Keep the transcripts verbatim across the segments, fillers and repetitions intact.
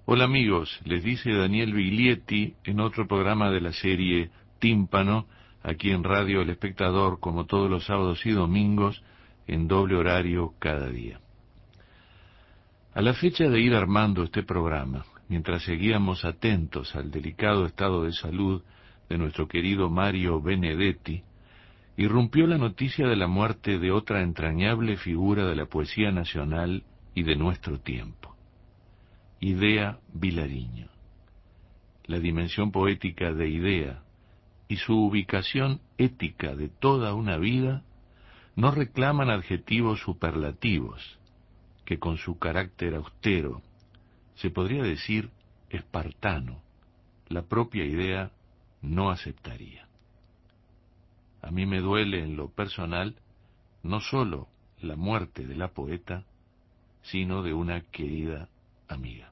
Hola amigos, les dice Daniel Biglietti en otro programa de la serie Tímpano, aquí en Radio El Espectador, como todos los sábados y domingos, en doble horario cada día. A la fecha de ir armando este programa, mientras seguíamos atentos al delicado estado de salud de nuestro querido Mario Benedetti, irrumpió la noticia de la muerte de otra entrañable figura de la poesía nacional y de nuestro tiempo, Idea Vilariño. La dimensión poética de Idea y su ubicación ética de toda una vida no reclaman adjetivos superlativos que con su carácter austero, se podría decir espartano, la propia Idea no aceptaría. A mí me duele en lo personal no sólo la muerte de la poeta, sino de una querida amiga.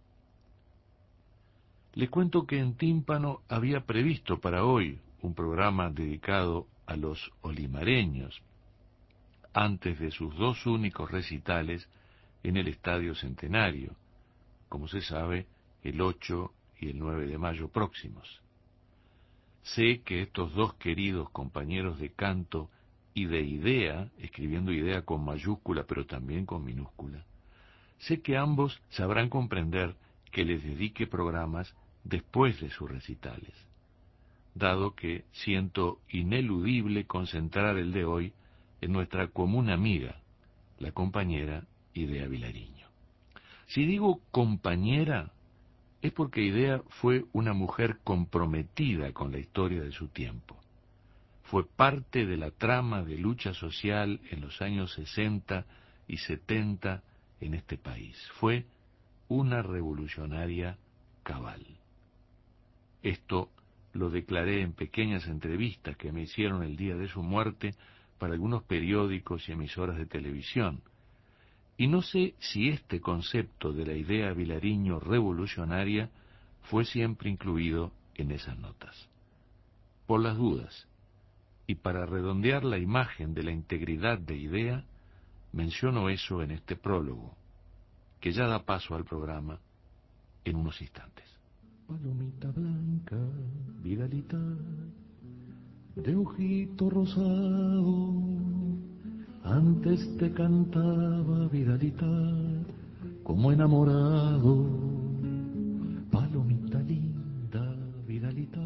Les cuento que en Tímpano había previsto para hoy un programa dedicado a los olimareños, antes de sus dos únicos recitales en el Estadio Centenario, como se sabe, el ocho y el nueve de mayo próximos. Sé que estos dos queridos compañeros de canto y de idea, escribiendo idea con mayúscula pero también con minúscula, sé que ambos sabrán comprender que les dedique programas después de sus recitales, dado que siento ineludible concentrar el de hoy en nuestra común amiga, la compañera Idea Vilariño. Si digo compañera, es porque Idea fue una mujer comprometida con la historia de su tiempo. Fue parte de la trama de lucha social en los años sesenta y setenta en este país. Fue una revolucionaria cabal. Esto lo declaré en pequeñas entrevistas que me hicieron el día de su muerte para algunos periódicos y emisoras de televisión. Y no sé si este concepto de la Idea Vilariño revolucionaria fue siempre incluido en esas notas. Por las dudas, y para redondear la imagen de la integridad de Idea, menciono eso en este prólogo, que ya da paso al programa en unos instantes. Palomita blanca, Vidalita, de ojito rosado, antes te cantaba Vidalita, como enamorado. Palomita linda, Vidalita,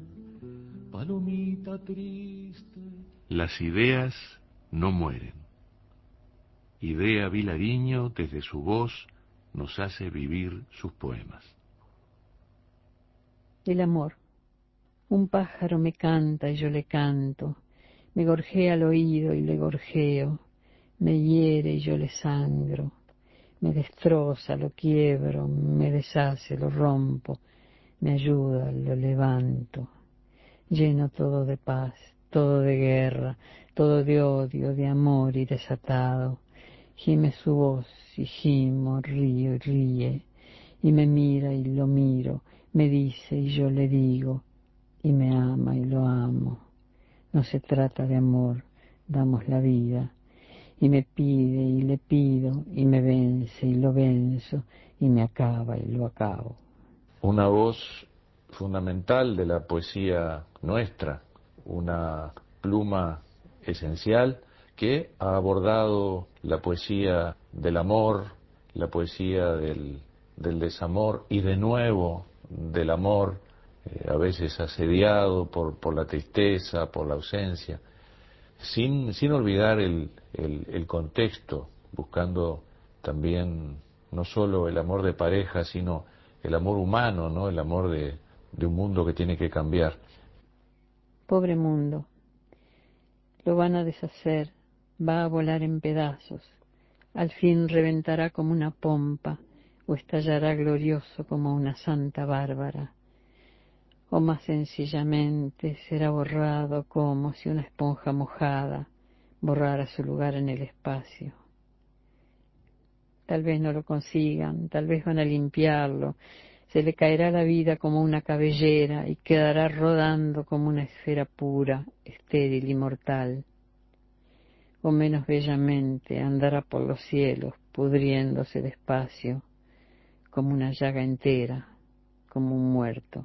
palomita triste. Las ideas no mueren. Idea Vilariño, desde su voz, nos hace vivir sus poemas. El amor. Un pájaro me canta y yo le canto, me gorjea al oído y le gorjeo, me hiere y yo le sangro, me destroza, lo quiebro, me deshace, lo rompo, me ayuda, lo levanto, lleno todo de paz, todo de guerra, todo de odio, de amor y desatado. Gime su voz y gimo, río y ríe, y me mira y lo miro, me dice y yo le digo, y me ama y lo amo. No se trata de amor, damos la vida, y me pide y le pido, y me vence y lo venzo, y me acaba y lo acabo. Una voz fundamental de la poesía nuestra, una pluma esencial que ha abordado la poesía del amor, la poesía del, del desamor y de nuevo del amor, eh, a veces asediado por, por la tristeza, por la ausencia, sin, sin olvidar el, el, el contexto, buscando también no solo el amor de pareja, sino el amor humano, ¿no? El amor de, de un mundo que tiene que cambiar. Pobre mundo, lo van a deshacer, va a volar en pedazos, al fin reventará como una pompa, o estallará glorioso como una santa bárbara, o más sencillamente será borrado como si una esponja mojada borrara su lugar en el espacio. Tal vez no lo consigan, tal vez van a limpiarlo, se le caerá la vida como una cabellera y quedará rodando como una esfera pura, estéril y mortal. O menos bellamente andará por los cielos, pudriéndose despacio, como una llaga entera, como un muerto.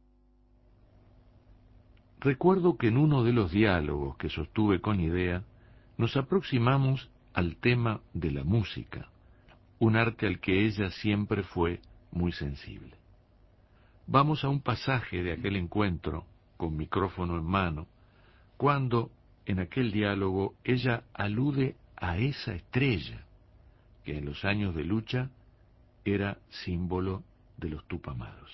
Recuerdo que en uno de los diálogos que sostuve con Idea, nos aproximamos al tema de la música, un arte al que ella siempre fue muy sensible. Vamos a un pasaje de aquel encuentro, con micrófono en mano, cuando, en aquel diálogo, ella alude a esa estrella que en los años de lucha era símbolo de los Tupamaros.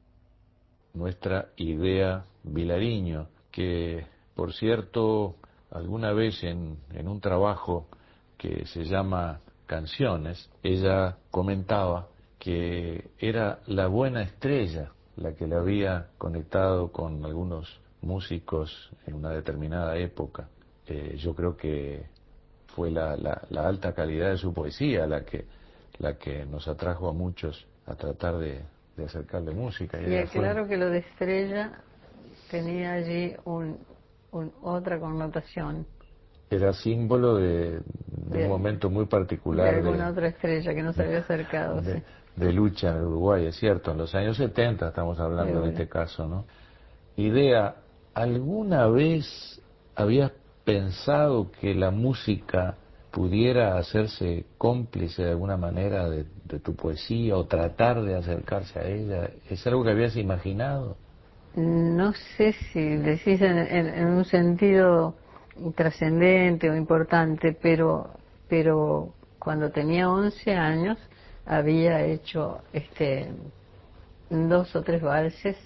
Nuestra Idea Vilariño, que, por cierto, alguna vez en, en un trabajo que se llama Canciones, ella comentaba que era la buena estrella la que le había conectado con algunos músicos en una determinada época. Eh, yo creo que fue la, la, la alta calidad de su poesía la que, la que nos atrajo a muchos a tratar de, de acercarle música. Y ella claro fue... que lo de estrella tenía allí un, un, otra connotación. Era símbolo de, de, de un momento muy particular. De alguna de, otra estrella que nos había acercado. De, sí. de lucha en el Uruguay, es cierto, en los años setenta estamos hablando en este caso, ¿no? Idea, ¿alguna vez habías pensado que la música pudiera hacerse cómplice de alguna manera de, de tu poesía o tratar de acercarse a ella? ¿Es algo que habías imaginado? No sé si decís en, en, en un sentido trascendente o importante, pero, pero cuando tenía once años había hecho este dos o tres valses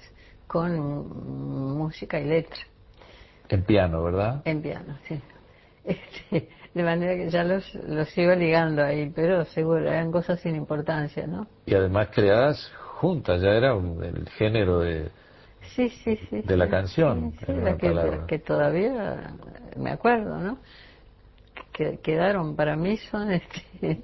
con música y letra. En piano, ¿verdad? En piano, sí. Este, de manera que ya los, los iba ligando ahí, pero seguro, eran cosas sin importancia, ¿no? Y además creadas juntas, ya era un, el género de, sí, sí, sí, de la sí, canción, sí, sí, en la una que, palabra. que todavía me acuerdo, ¿no? Que quedaron para mí son, este,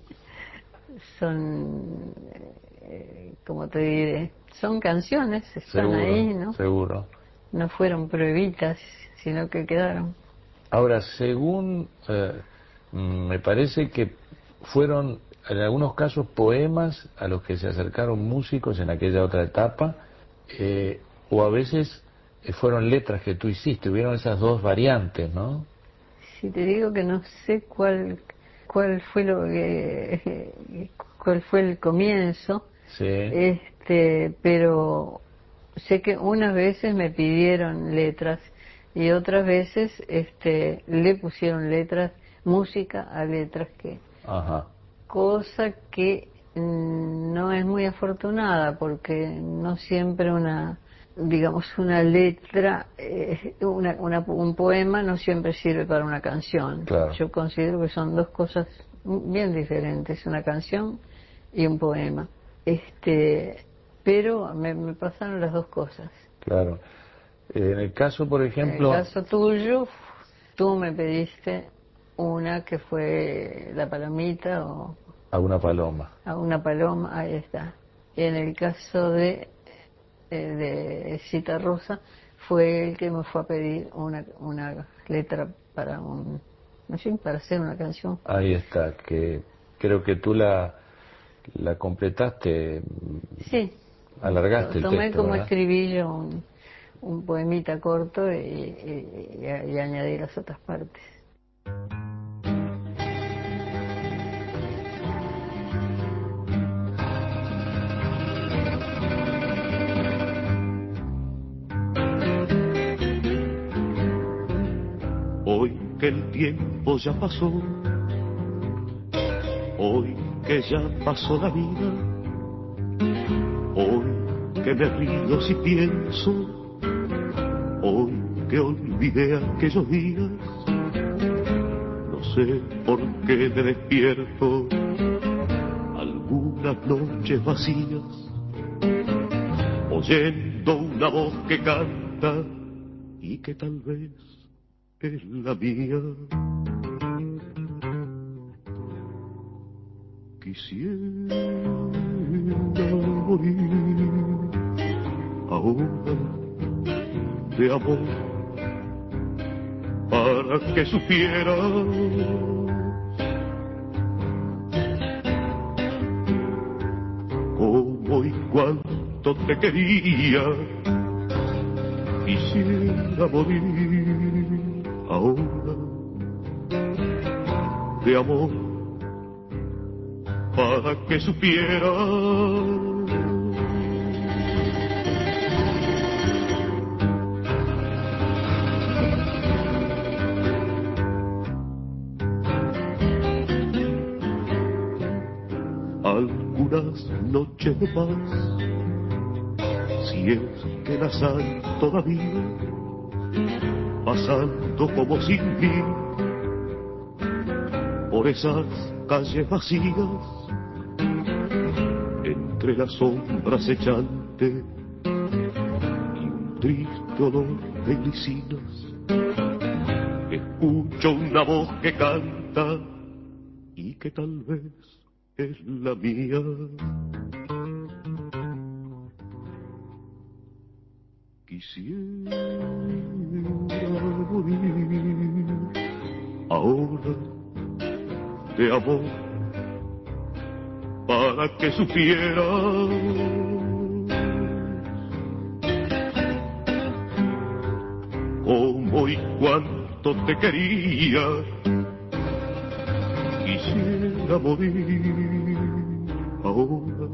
son, eh, como te diré, son canciones, están Seguro, ahí, ¿no? seguro. No fueron pruebitas, sino que quedaron. Ahora, según eh, me parece que fueron en algunos casos poemas a los que se acercaron músicos en aquella otra etapa, eh, o a veces eh, fueron letras que tú hiciste, hubieron esas dos variantes, ¿no? Si te digo que no sé cuál cuál fue lo que cuál fue el comienzo, Sí. este, pero sé que unas veces me pidieron letras y otras veces este le pusieron letras, música a letras, que Ajá. cosa que mm, no es muy afortunada, porque no siempre una, digamos, una letra, eh, una, una, un poema no siempre sirve para una canción. Claro. Yo considero que son dos cosas bien diferentes, una canción y un poema. Este, pero me, me pasaron las dos cosas. Claro. Eh, en el caso, por En el ejemplo... caso tuyo, tú me pediste una que fue La Palomita, o A una paloma. a una paloma, ahí está. Y en el caso de, eh, de Cita Rosa, fue el que me fue a pedir una, una letra para un, no sé, para hacer una canción. Ahí está, que creo que tú la, la completaste, Sí, alargaste el tomé texto, como ¿verdad? escribillo un, un poemita corto y, y, y, y añadí las otras partes. Hoy que el tiempo ya pasó, hoy que ya pasó la vida, hoy que me río si pienso, hoy que olvidé aquellos días, no sé por qué me despierto algunas noches vacías, oyendo una voz que canta y que tal vez es la mía. Quisiera morir ahora de amor para que supiera cómo cuánto te quería. Quisiera morir ahora de amor para que supiera algunas noches de paz, si es que las hay todavía, pasando como sin mí por esas calles vacías, entre las sombras echantes y un triste olor de glicinas, escucho una voz que canta y que tal vez es la mía. Quisiera morir ahora de amor para que supiera cómo y cuánto te quería. Quisiera morir ahora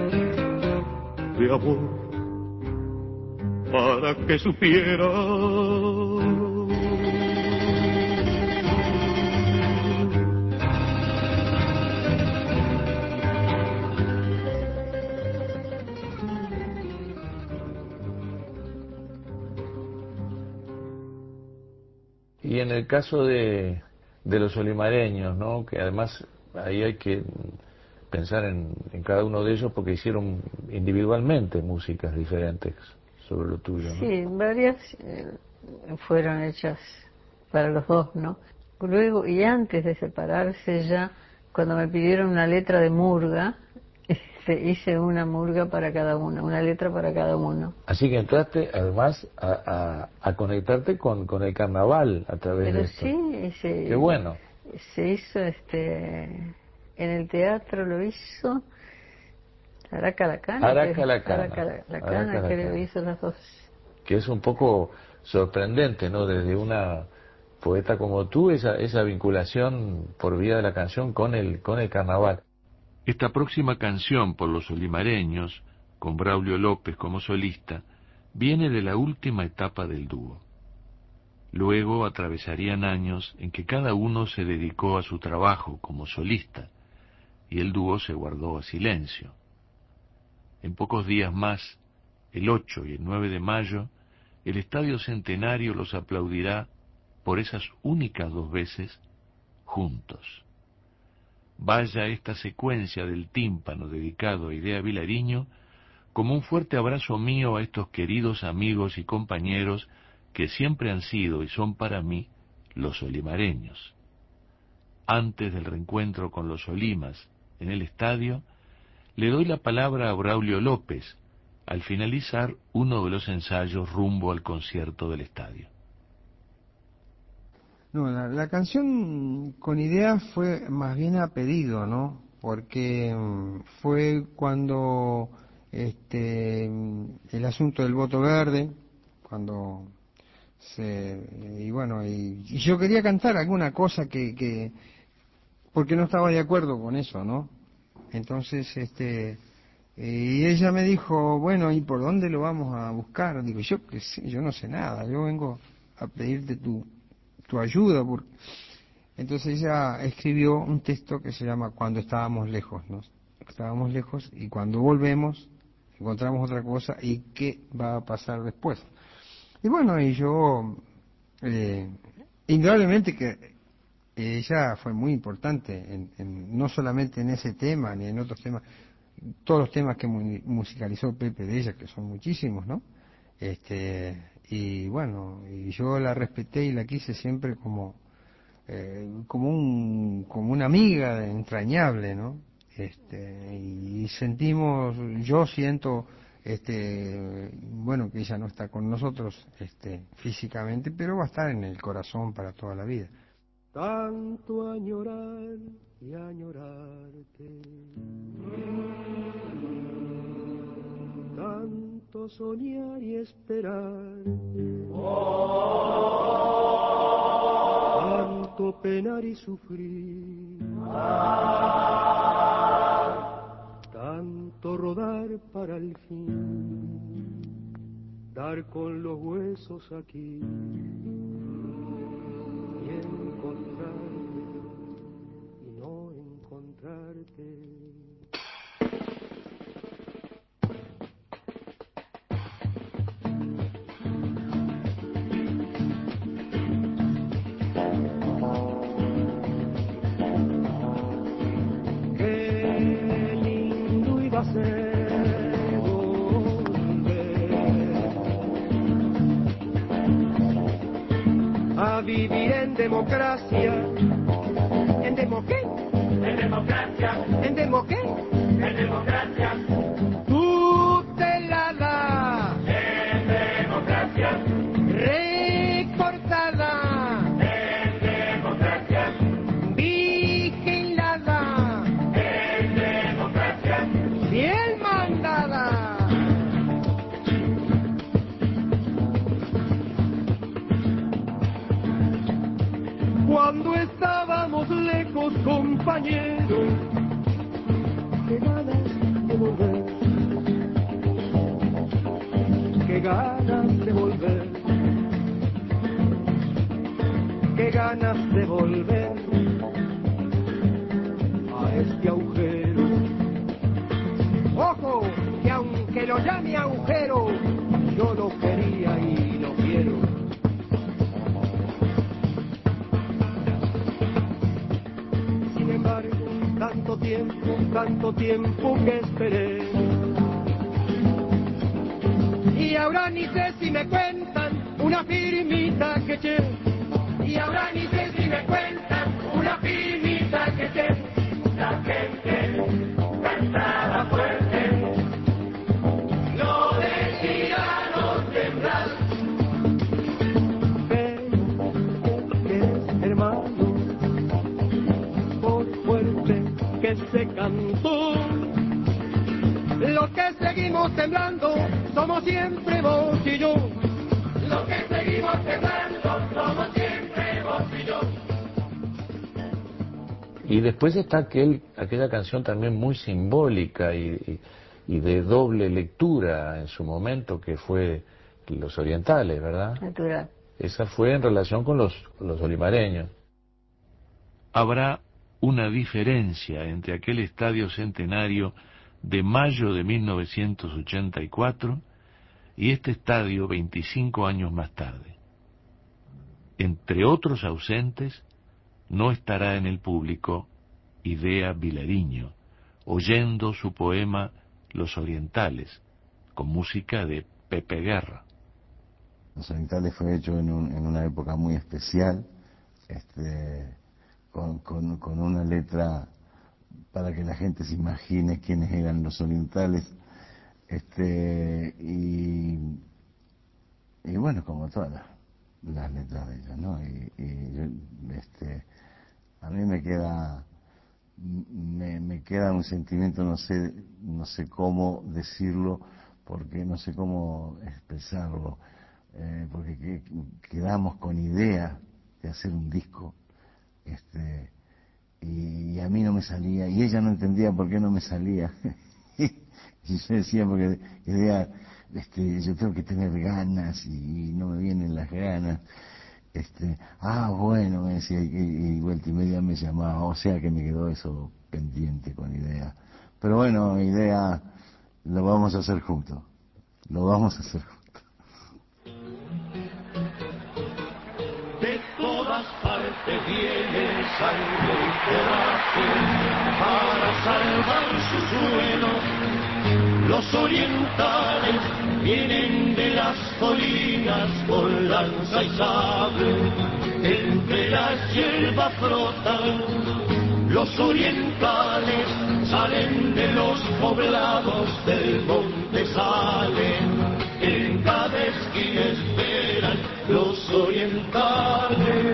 de amor para que supiera Y en el caso de, de los olimareños, ¿no? Que además ahí hay que pensar en, en cada uno de ellos porque hicieron individualmente músicas diferentes sobre lo tuyo, ¿no? Sí, varias eh, fueron hechas para los dos, ¿no? Luego, y antes de separarse ya, cuando me pidieron una letra de murga, este, hice una murga para cada uno, una letra para cada uno. Así que entraste además a, a, a conectarte con, con el carnaval a través Pero de esto. sí, se, Qué bueno. se hizo este en el teatro, lo hizo Araca Lacana, Araca Lacana. Araca Lacana, Araca creo, Lacana. hizo las dos. Que es un poco sorprendente, ¿no? Desde una poeta como tú, esa, esa vinculación por vía de la canción con el, con el carnaval. Esta próxima canción por los olimareños, con Braulio López como solista, viene de la última etapa del dúo. Luego atravesarían años en que cada uno se dedicó a su trabajo como solista, y el dúo se guardó a silencio. En pocos días más, el ocho y el nueve de mayo, el Estadio Centenario los aplaudirá por esas únicas dos veces juntos. Vaya esta secuencia del tímpano dedicado a Idea Vilariño como un fuerte abrazo mío a estos queridos amigos y compañeros que siempre han sido y son para mí los olimareños. Antes del reencuentro con los Olimas en el estadio, le doy la palabra a Braulio López al finalizar uno de los ensayos rumbo al concierto del estadio. No, la, la canción con Idea fue más bien a pedido, ¿no? Porque mm, fue cuando este mm, el asunto del voto verde, cuando se y bueno y, y yo quería cantar alguna cosa que, que porque no estaba de acuerdo con eso, ¿no? Entonces este y ella me dijo, bueno, ¿y por dónde lo vamos a buscar? Digo, yo qué sé, yo no sé nada, yo vengo a pedirte tu tu ayuda. Porque... Entonces ella escribió un texto que se llama Cuando estábamos lejos, ¿no? Estábamos lejos y cuando volvemos encontramos otra cosa y qué va a pasar después. Y bueno, y yo, eh, indudablemente que ella fue muy importante, en, en, no solamente en ese tema ni en otros temas, todos los temas que mu- musicalizó Pepe de ella, que son muchísimos, ¿no? Este, y bueno, y yo la respeté y la quise siempre como eh, como un como una amiga entrañable, ¿no? Este, y sentimos, yo siento este bueno que ella no está con nosotros este físicamente, pero va a estar en el corazón para toda la vida. tanto añorar y añorarte, tanto tanto soñar y esperar, tanto penar y sufrir, tanto rodar para el fin dar con los huesos aquí y encontrarte y no encontrarte. Vivir en democracia, en demo qué, en democracia, en demo qué, en democracia, tutelada, en democracia, recortada, en democracia, vigilada, en democracia, bien mandada. Cuando estábamos lejos, compañeros, qué ganas de volver, qué ganas de volver, qué ganas de volver a este agujero. Ojo, que aunque lo llame agujero, yo lo quería y lo quiero. Tanto tiempo, tanto tiempo que esperé. Y ahora ni sé si me cuentan una firmita que eché. Y ahora ni sé si me cuentan una firmita que eché. La gente cantaba fuerte, lo decía no temblar. Pero que es hermano, que se cantó, lo que seguimos temblando somos siempre vos y yo, lo que seguimos temblando somos siempre vos y yo. Y después está aquel, aquella canción también muy simbólica y, y, y de doble lectura en su momento, que fue Los Orientales, ¿verdad? Natural. Esa fue en relación con los, los olimareños. Habrá una diferencia entre aquel estadio centenario de mayo de mil novecientos ochenta y cuatro y este estadio veinticinco años más tarde. Entre otros ausentes, no estará en el público Idea Vilariño, oyendo su poema Los Orientales, con música de Pepe Guerra. Los Orientales fue hecho en, un, en una época muy especial, este... Con, con, con una letra para que la gente se imagine quiénes eran los orientales, este y, y bueno, como todas las, las letras de ellos, ¿no? Y, y yo, este, a mí me queda me, me queda un sentimiento, no sé no sé cómo decirlo, porque no sé cómo expresarlo, eh, porque que, quedamos con idea de hacer un disco. Este, y a mí no me salía, y ella no entendía por qué no me salía. Y yo decía, porque idea, este, yo tengo que tener ganas y no me vienen las ganas. Este, ah, bueno, me decía, y, y vuelta y media me llamaba, o sea que me quedó eso pendiente con Idea. Pero bueno, Idea, lo vamos a hacer juntos, lo vamos a hacer juntos. De todas partes viene sangre y coraje para salvar su suelo. Los orientales vienen de las colinas con lanza y sable, entre las hierbas frotan. Los orientales salen de los poblados del monte, salen en cada esquina esperan los orientales.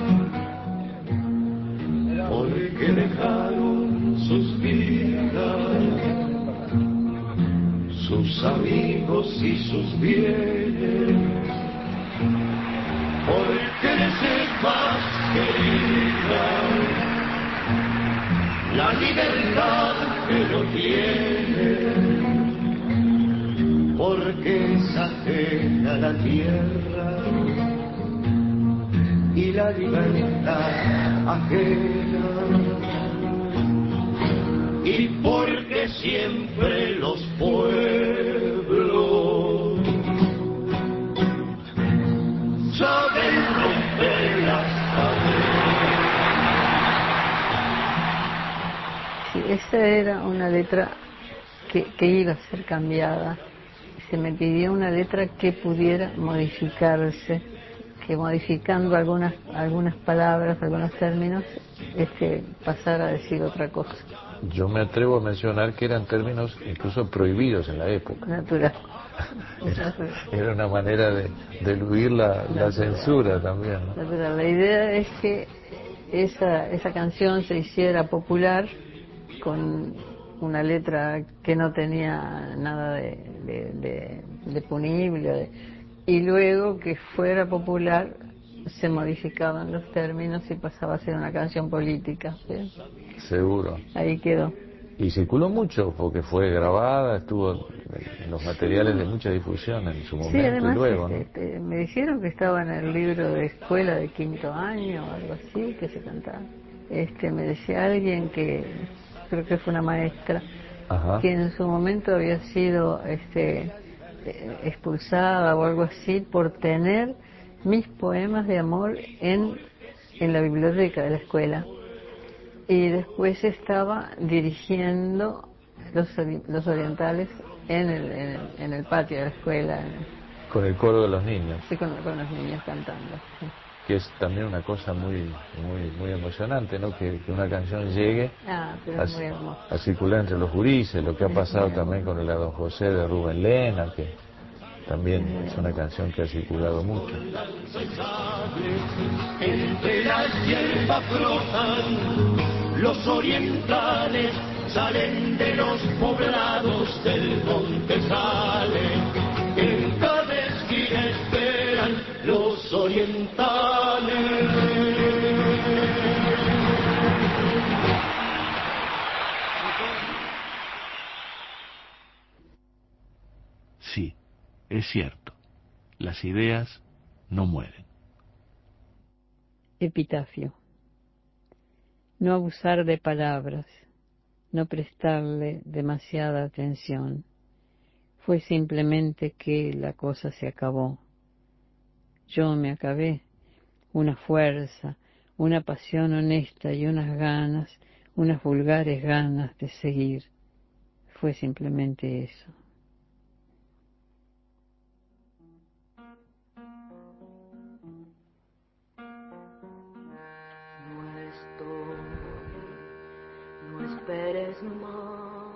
Porque dejaron sus vidas sus amigos y sus bienes, porque les es más querida la libertad que no tiene, porque es ajena la tierra y la libertad ajena, y porque siempre los pueblos saben romper las cadenas. Sí, esa era una letra que, que iba a ser cambiada. Se me pidió una letra que pudiera modificarse, que modificando algunas algunas palabras, algunos términos, este, pasara a decir otra cosa. Yo me atrevo a mencionar que eran términos incluso prohibidos en la época. Natural. Era, era una manera de, de eludir la, la censura también, ¿no? Natural. La idea es que esa, esa canción se hiciera popular con una letra que no tenía nada de, de, de, de punible, de, y luego que fuera popular se modificaban los términos y pasaba a ser una canción política, ¿sí? Seguro. Ahí quedó. Y circuló mucho porque fue grabada, estuvo en los materiales de mucha difusión en su momento. Sí, además y luego, este, ¿no? este, me dijeron que estaba en el libro de escuela de quinto año o algo así, que se cantaba. Este, me decía alguien que, creo que fue una maestra, Ajá. que en su momento había sido este, eh, expulsada o algo así por tener mis poemas de amor en, en la biblioteca de la escuela. Y después estaba dirigiendo los, los orientales en el, en, el, en el patio de la escuela. Con el coro de los niños. Sí, con, con los niños cantando. Sí. Que es también una cosa muy muy muy emocionante, ¿no? Que, que una canción llegue ah, pero a, es muy hermoso. a circular entre los gurises, lo que ha Es pasado también con el A Don José de Rubén Lena, que también es una canción que ha circulado mucho. Entre las hierbas brotan los orientales, salen de los poblados del monte, salen en cada esquina esperan los orientales. Sí, es cierto, las ideas no mueren. Epitafio. No abusar de palabras, no prestarle demasiada atención. Fue simplemente que la cosa se acabó. Yo me acabé, una fuerza, una pasión honesta y unas ganas, unas vulgares ganas de seguir. Fue simplemente eso. No estoy, no esperes más.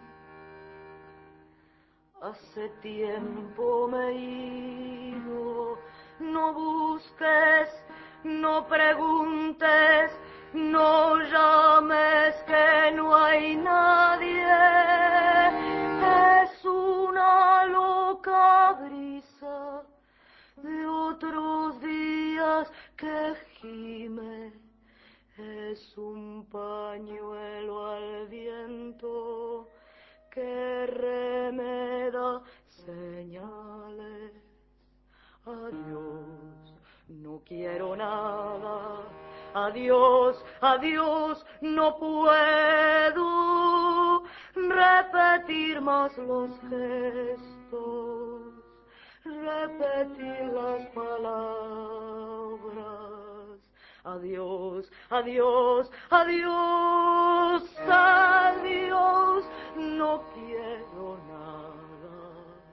Hace tiempo me he ido. No busques, no preguntes, no llames, que no hay nadie. Es una loca brisa de otros días que gime. Es un pañuelo al viento que remeda señales. Adiós, no quiero nada. Adiós, adiós, no puedo repetir más los gestos, repetir las palabras. Adiós, adiós, adiós, adiós, no quiero nada.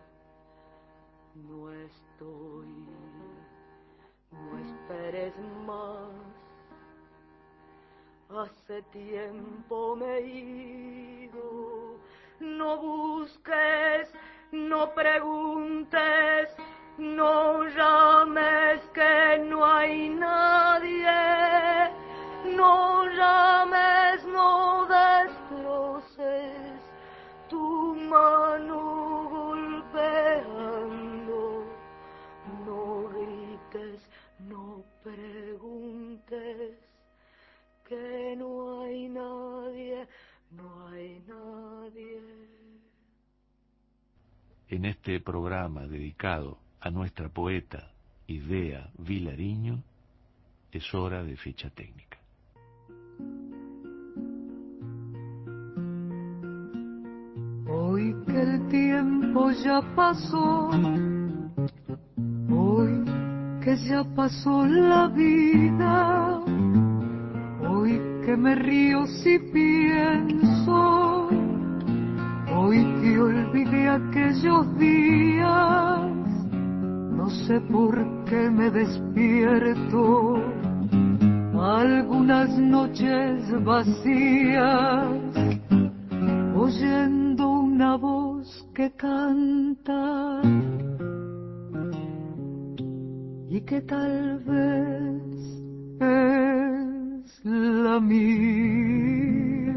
No estoy, no esperes más. Hace tiempo me he ido. No busques, no preguntes, no llames, que no hay nadie. No llames, no destroces tu mano en este programa dedicado a nuestra poeta Idea Vilariño, es hora de ficha técnica. Hoy que el tiempo ya pasó, hoy que ya pasó la vida, hoy que me río si pienso, hoy que olvidé aquellos días, no sé por qué me despierto algunas noches vacías, oyendo una voz que canta y que tal vez es la mía.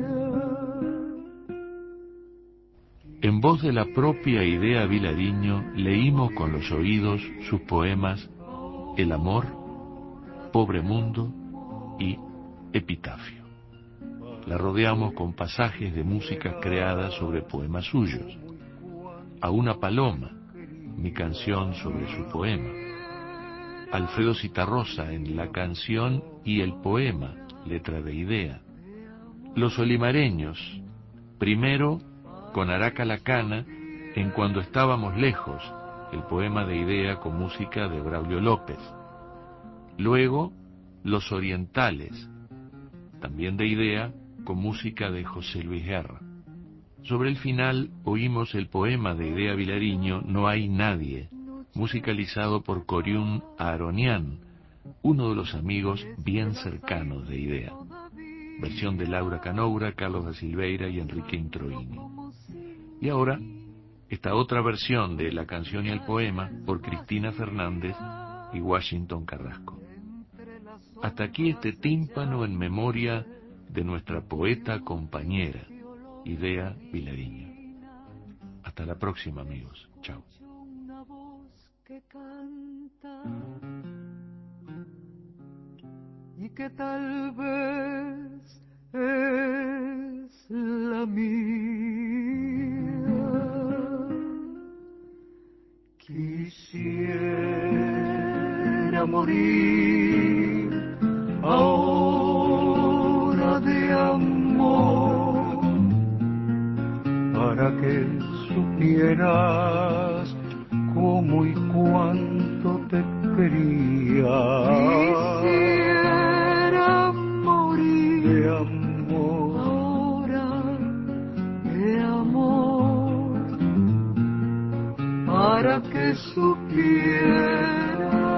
En voz de la propia Idea Vilariño leímos con los oídos sus poemas El amor, Pobre mundo y Epitafio. La rodeamos con pasajes de músicas creadas sobre poemas suyos. A una paloma, mi canción sobre su poema. Alfredo Citarrosa en La canción y el poema, letra de Idea. Los olimareños, primero con Araca la Cana en Cuando estábamos lejos, el poema de Idea con música de Braulio López. Luego, Los orientales, también de Idea, con música de José Luis Guerra. Sobre el final oímos el poema de Idea Vilariño, No hay nadie, musicalizado por Coriún Aronian, uno de los amigos bien cercanos de Idea. Versión de Laura Canoura, Carlos da Silveira y Enrique Introini. Y ahora, esta otra versión de La canción y el poema por Cristina Fernández y Washington Carrasco. Hasta aquí este tímpano en memoria de nuestra poeta compañera, Idea Vilariño. Hasta la próxima, amigos. Chao. Una voz que canta y que tal vez es la mía. Quisiera morir ahora de amor, para que supieras cómo y cuánto te quería. Quisiera morir de amor, ahora de amor, para que supieras